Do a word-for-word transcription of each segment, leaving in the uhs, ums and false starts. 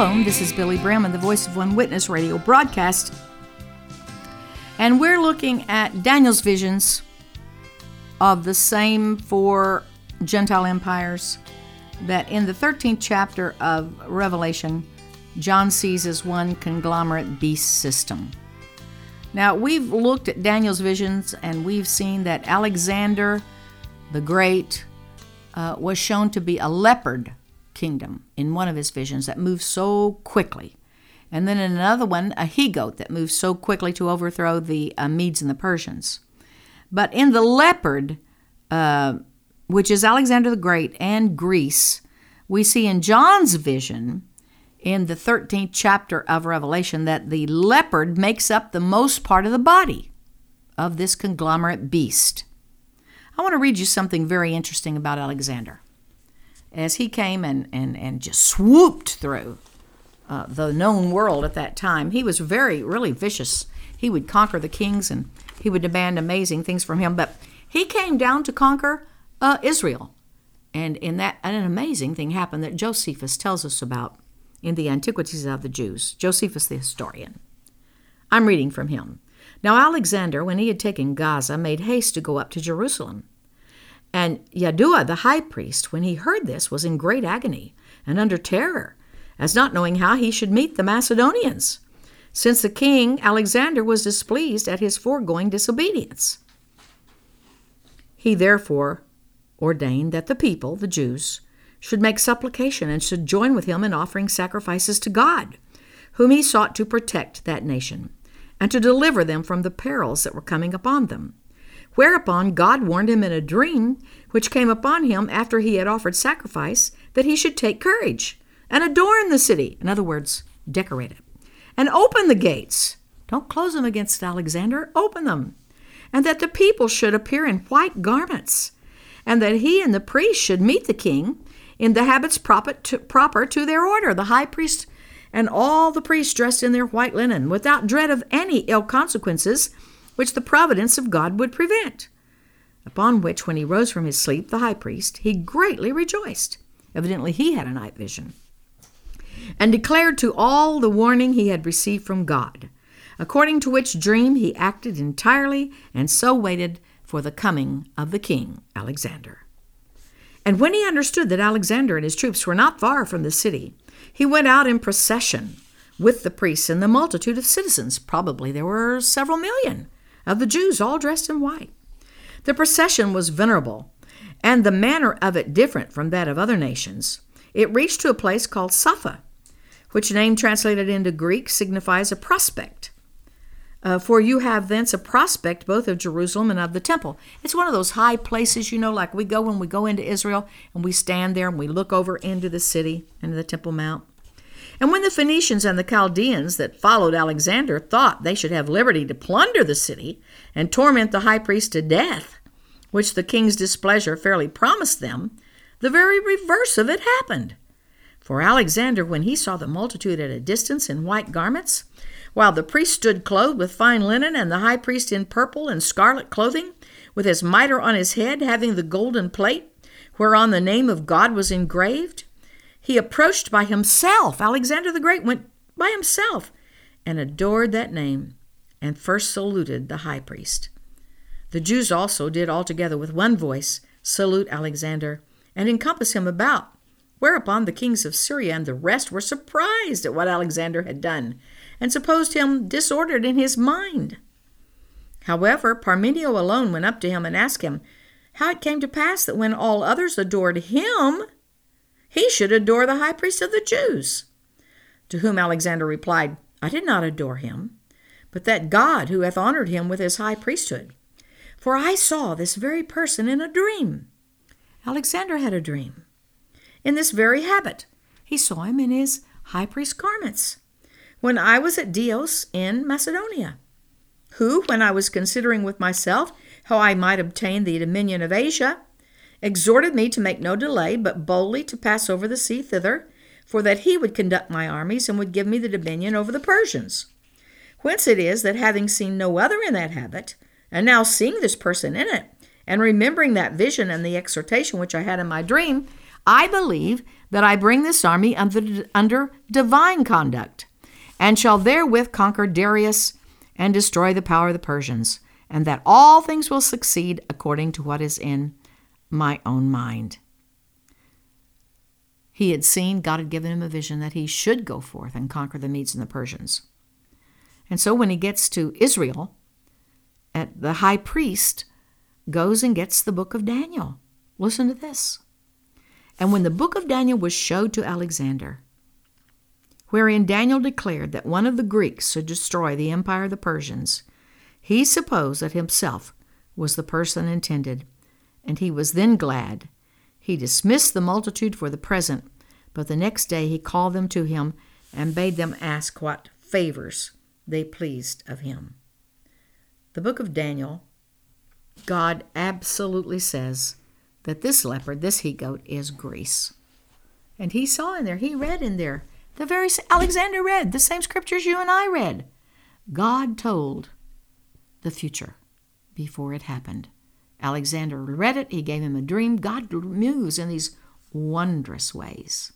Shalom, this is Billy Bram, the Voice of One Witness radio broadcast. And we're looking at Daniel's visions of the same four Gentile empires that in the thirteenth chapter of Revelation, John sees as one conglomerate beast system. Now, we've looked at Daniel's visions and we've seen that Alexander the Great uh, was shown to be a leopard kingdom in one of his visions that moved so quickly. And then in another one, a he-goat that moved so quickly to overthrow the uh, Medes and the Persians. But in the leopard, uh, which is Alexander the Great and Greece, we see in John's vision in the thirteenth chapter of Revelation that the leopard makes up the most part of the body of this conglomerate beast. I want to read you something very interesting about Alexander. As he came and, and, and just swooped through uh, the known world at that time, he was very, really vicious. He would conquer the kings and he would demand amazing things from him. But he came down to conquer uh, Israel. And in that, an amazing thing happened that Josephus tells us about in the Antiquities of the Jews. Josephus the historian. I'm reading from him. Now Alexander, when he had taken Gaza, made haste to go up to Jerusalem. And Yaddua the high priest, when he heard this, was in great agony and under terror, as not knowing how he should meet the Macedonians, since the king Alexander was displeased at his foregoing disobedience. He therefore ordained that the people, the Jews, should make supplication and should join with him in offering sacrifices to God, whom he sought to protect that nation, and to deliver them from the perils that were coming upon them. Whereupon God warned him in a dream, which came upon him after he had offered sacrifice, that he should take courage and adorn the city. In other words, decorate it. And open the gates. Don't close them against Alexander. Open them. And that the people should appear in white garments. And that he and the priest should meet the king in the habits proper to, proper to their order. The high priest and all the priests dressed in their white linen, without dread of any ill consequences, which the providence of God would prevent. Upon which, when he rose from his sleep, the high priest, he greatly rejoiced. Evidently he had a night vision. And declared to all the warning he had received from God, according to which dream he acted entirely, and so waited for the coming of the king, Alexander. And when he understood that Alexander and his troops were not far from the city, he went out in procession with the priests and the multitude of citizens. Probably there were several million of the Jews, all dressed in white. The procession was venerable, and the manner of it different from that of other nations. It reached to a place called Sapha, which name translated into Greek signifies a prospect. Uh, for you have thence a prospect both of Jerusalem and of the temple. It's one of those high places, you know, like we go when we go into Israel, and we stand there and we look over into the city, into the Temple Mount. And when the Phoenicians and the Chaldeans that followed Alexander thought they should have liberty to plunder the city and torment the high priest to death, which the king's displeasure fairly promised them, the very reverse of it happened. For Alexander, when he saw the multitude at a distance in white garments, while the priest stood clothed with fine linen, and the high priest in purple and scarlet clothing, with his mitre on his head, having the golden plate, whereon the name of God was engraved, he approached by himself. Alexander the Great went by himself and adored that name, and first saluted the high priest. The Jews also did altogether with one voice salute Alexander, and encompass him about. Whereupon the kings of Syria and the rest were surprised at what Alexander had done, and supposed him disordered in his mind. However, Parmenio alone went up to him and asked him how it came to pass that when all others adored him, he should adore the high priest of the Jews. To whom Alexander replied, I did not adore him, but that God who hath honored him with his high priesthood. For I saw this very person in a dream. Alexander had a dream. In this very habit, he saw him in his high priest garments, when I was at Dios in Macedonia, who, when I was considering with myself how I might obtain the dominion of Asia, exhorted me to make no delay, but boldly to pass over the sea thither, for that he would conduct my armies and would give me the dominion over the Persians. Whence it is that having seen no other in that habit, and now seeing this person in it, and remembering that vision and the exhortation which I had in my dream, I believe that I bring this army under, under divine conduct, and shall therewith conquer Darius and destroy the power of the Persians, and that all things will succeed according to what is in my own mind. He had seen, God had given him a vision that he should go forth and conquer the Medes and the Persians. And so when he gets to Israel, at the high priest goes and gets the book of Daniel. Listen to this. And when the book of Daniel was showed to Alexander, wherein Daniel declared that one of the Greeks should destroy the empire of the Persians, he supposed that himself was the person intended, and he was then glad. He dismissed the multitude for the present, but the next day he called them to him and bade them ask what favors they pleased of him. The book of Daniel, God absolutely says that this leopard, this he-goat, is Greece. And he saw in there, he read in there, the very, Alexander read, the same scriptures you and I read. God told the future before it happened. Alexander read it, he gave him a dream. God moves in these wondrous ways.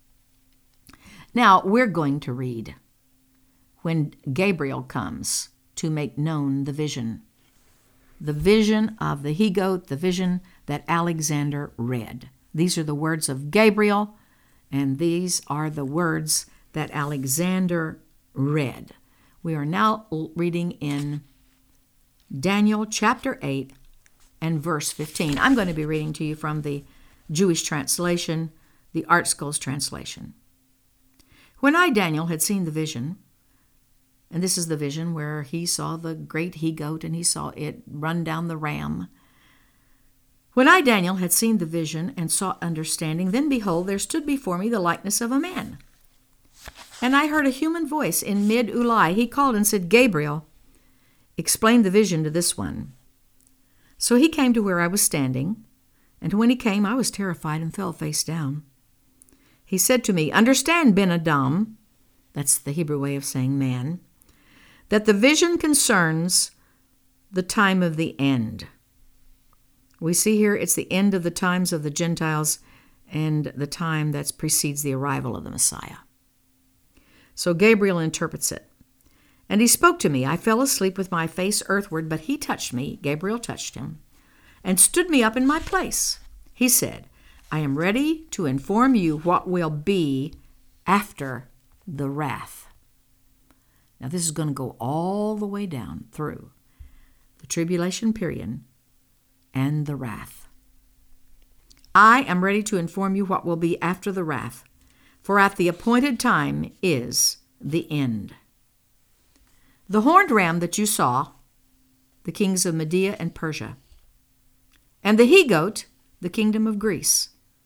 Now, we're going to read when Gabriel comes to make known the vision. The vision of the he-goat, the vision that Alexander read. These are the words of Gabriel, and these are the words that Alexander read. We are now reading in Daniel chapter eight and verse fifteen. I'm going to be reading to you from the Jewish translation, the Art Scrolls translation. When I, Daniel, had seen the vision, and this is the vision where he saw the great he-goat and he saw it run down the ram. When I, Daniel, had seen the vision and sought understanding, then behold, there stood before me the likeness of a man. And I heard a human voice in mid-Ulai. He called and said, Gabriel, explain the vision to this one. So he came to where I was standing, and when he came, I was terrified and fell face down. He said to me, understand, Ben Adam, that's the Hebrew way of saying man, that the vision concerns the time of the end. We see here it's the end of the times of the Gentiles and the time that precedes the arrival of the Messiah. So Gabriel interprets it. And he spoke to me. I fell asleep with my face earthward, but he touched me, Gabriel touched him, and stood me up in my place. He said, I am ready to inform you what will be after the wrath. Now this is going to go all the way down through the tribulation period and the wrath. I am ready to inform you what will be after the wrath, for at the appointed time is the end. The horned ram that you saw, the kings of Media and Persia, and the he-goat, the kingdom of Greece.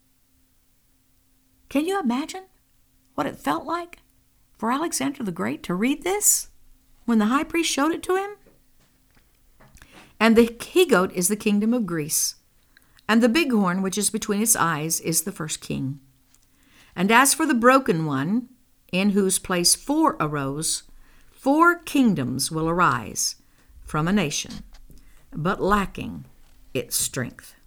Can you imagine what it felt like for Alexander the Great to read this when the high priest showed it to him? And the he-goat is the kingdom of Greece, and the bighorn, which is between its eyes, is the first king. And as for the broken one, in whose place four arose, four kingdoms will arise from a nation, but lacking its strength.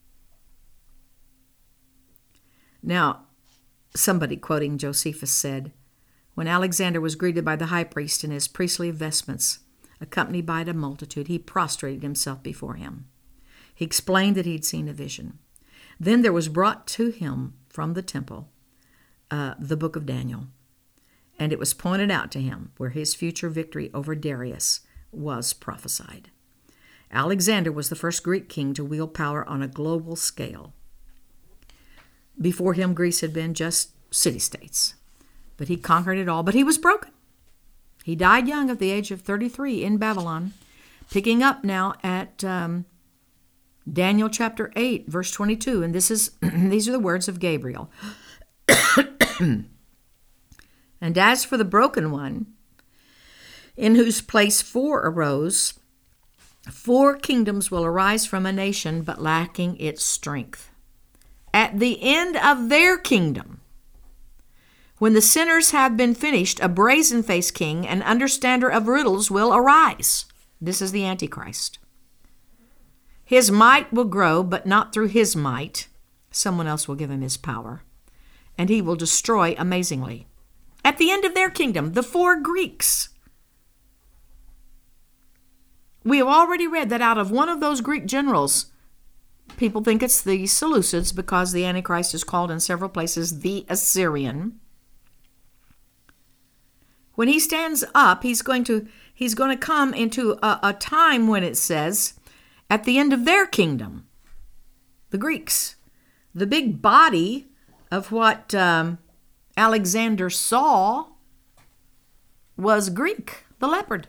Now, somebody quoting Josephus said, when Alexander was greeted by the high priest in his priestly vestments, accompanied by a multitude, he prostrated himself before him. He explained that he'd seen a vision. Then there was brought to him from the temple uh, the book of Daniel, and it was pointed out to him where his future victory over Darius was prophesied. Alexander was the first Greek king to wield power on a global scale. Before him, Greece had been just city-states, but he conquered it all, but he was broken. He died young at the age of thirty-three in Babylon, picking up now at um, Daniel chapter eight, verse twenty-two, and this is these are the words of Gabriel. And as for the broken one, in whose place four arose, four kingdoms will arise from a nation, but lacking its strength. At the end of their kingdom, when the sinners have been finished, a brazen-faced king, an understander of riddles, will arise. This is the Antichrist. His might will grow, but not through his might. someone else will give him his power, and he will destroy amazingly. At the end of their kingdom, the four Greeks. We have already read that out of one of those Greek generals, people think it's the Seleucids because the Antichrist is called in several places the Assyrian. When he stands up, he's going to he's going to come into a, a time when it says, at the end of their kingdom, the Greeks, the big body of what um, Alexander saw was Greek, the leopard.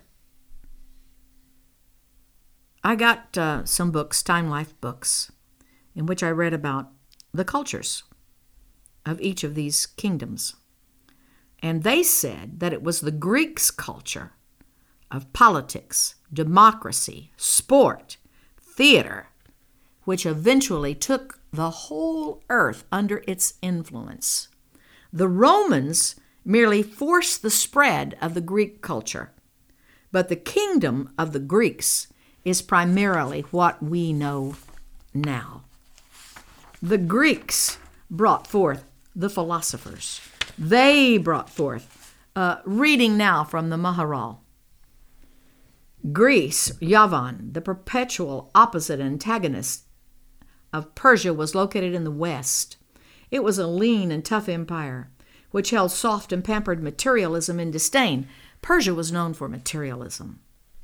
I got uh, some books, Time Life books, in which I read about the cultures of each of these kingdoms. And they said that it was the Greeks' culture of politics, democracy, sport, theater, which eventually took the whole earth under its influence. The Romans merely forced the spread of the Greek culture, but the kingdom of the Greeks is primarily what we know now. The Greeks brought forth the philosophers. They brought forth, uh, reading now from the Maharal. Greece, Yavan, the perpetual opposite antagonist of Persia, was located in the west. It was a lean and tough empire, which held soft and pampered materialism in disdain. Persia was known for materialism.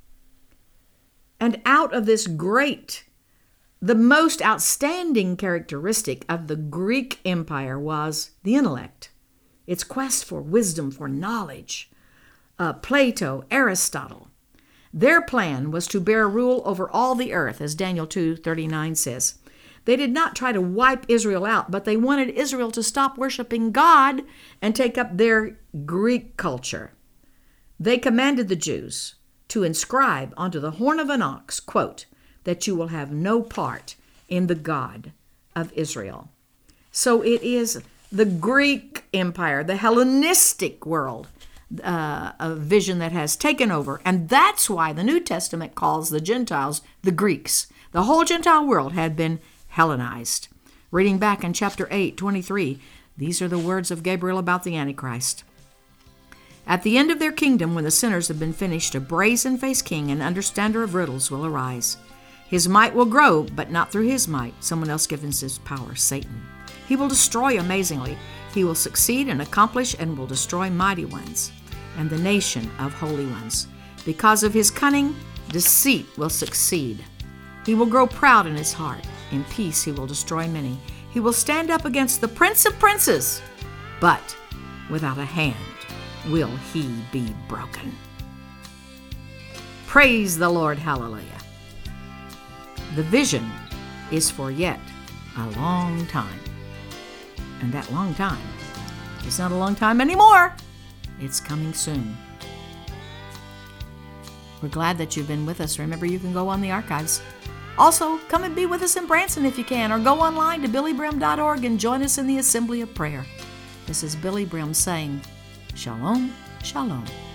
And out of this great, the most outstanding characteristic of the Greek Empire was the intellect, its quest for wisdom, for knowledge. Uh, Plato, Aristotle. Their plan was to bear rule over all the earth, as Daniel two thirty-nine says. They did not try to wipe Israel out, but they wanted Israel to stop worshiping God and take up their Greek culture. They commanded the Jews to inscribe onto the horn of an ox, quote, that you will have no part in the God of Israel. So it is the Greek Empire, the Hellenistic world, uh, a vision that has taken over. And that's why the New Testament calls the Gentiles the Greeks. The whole Gentile world had been Hellenized. Reading back in chapter eight, twenty-three, these are the words of Gabriel about the Antichrist. At the end of their kingdom, when the sinners have been finished, a brazen-faced king and understander of riddles will arise. His might will grow, but not through his might. Someone else gives his power, Satan. He will destroy amazingly. He will succeed and accomplish and will destroy mighty ones and the nation of holy ones. Because of his cunning, deceit will succeed. He will grow proud in his heart. In peace he will destroy many. He will stand up against the Prince of Princes, but without a hand will he be broken. Praise the Lord, hallelujah. The vision is for yet a long time. And that long time is not a long time anymore. It's coming soon. We're glad that you've been with us. Remember, you can go on the archives. Also, come and be with us in Branson if you can, or go online to billy brim dot org and join us in the Assembly of Prayer. This is Billy Brim saying, Shalom, Shalom.